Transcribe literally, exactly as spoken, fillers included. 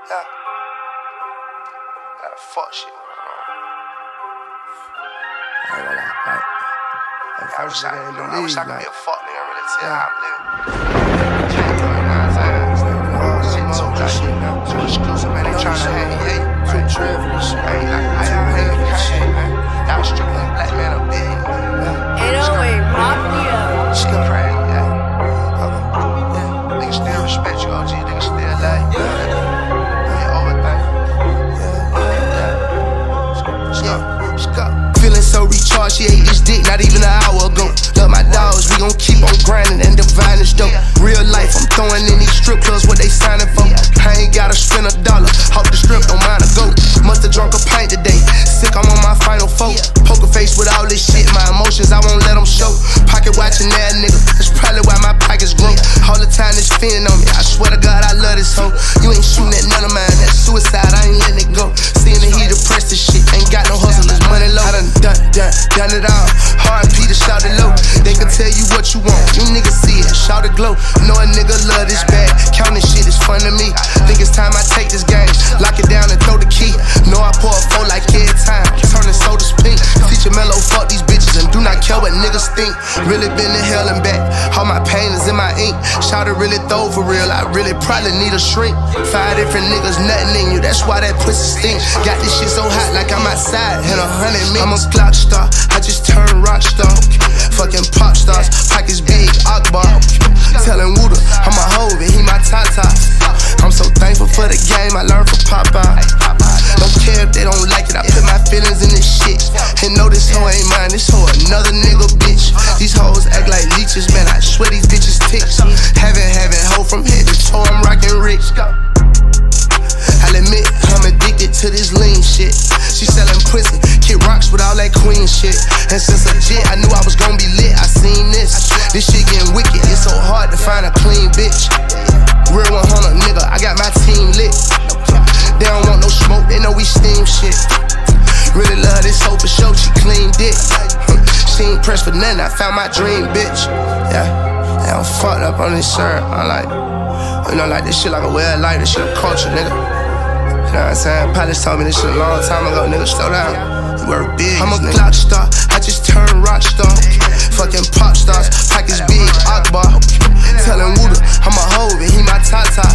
Yeah. That fuck shit going on. I ain't gonna lie. Like, like I wish I, in the I league, wish I could like, be a fuck nigga and really tell yeah. how I'm living. You know what I'm saying? Shit too like, too exclusive, man. They tryna hate me, hate me. Too trippin' and shit. I ain't like, I ain't hate me, can't hate, man. Y'all stripping black man a billion. eight oh eight Mafia. Shit crazy, yeah. Yeah. Niggas still respect you, O G. Niggas still like you. Yeah, overthink. Yeah, yeah. Feeling so recharged, she ate this dick not even an hour ago. Love my dogs, we gon' keep on grinding and divine this dope. Real life, I'm throwing in these strip clubs what they signing for. I ain't gotta spend a dollar, off the strip, don't mind a go. Musta drunk a pint today, sick, I'm on my final four. Poker face with all this shit, my emotions, I won't let them show. Pocket watching that nigga, that's probably why my pockets grow. All the time this feeling on me, I swear to God I love this hoe. You ain't shooting at none of mine, that's suicide, I ain't letting it go. Seeing the heat depressed this shit, ain't got no hustle, it's money low. I done done, done, done it all, R and P to shout it low. They can tell you what you want, you niggas see it, shout it glow. Know a nigga love this bag, counting shit is fun to me. Think it's time I take this game, lock it down and throw the key. Know I pour a four like every time, turning sodas pink. Feature mellow, fuck these bitches and do not care what niggas think. Really been to hell and back, all my pain is in my ink. Shout it really throw for real, I really probably need a shrink. Five different niggas, nothing in you, that's why that pussy stink. Got this shit so hot like I'm outside in a hundred minutes. I'm a Glock star, I just turned rock star. Fucking pop stars, pockets big, Akbar. Telling Wooda, I'm a hoe, and he my tata. I'm so thankful for the game, I learned from Popeye. Don't care if they don't like it, I put my feelings in this shit. And know this hoe ain't mine, this hoe another nigga bitch. These hoes act like leeches, man, I swear these bitches ticks. Haven't, haven't hoe from head to toe, I'm rockin' rich. I'll admit, I'm addicted to this lean shit. She sellin' pussy, kid rocks with all that queen shit. And since a jit, I knew I was gon' be lit, I seen this. This shit getting wicked, it's so hard to find a clean bitch. Real one hundred nigga, I got my team lit. They don't want no smoke, they know we steam shit. Really love this hoe for sure, she clean dick. She ain't pressed for nothing, I found my dream bitch. Yeah, yeah, I'm fucked up on this shirt, I'm like, you know, like this shit like a way of life, this shit a culture, nigga. You know what I'm saying? Pilots told me this shit a long time ago, nigga, slow down. You work big, I'm a Glock star, I just turned rock star. Fucking pop stars, pockets big, Akbar. Telling Wooda, I'm a hoe, and he my tata.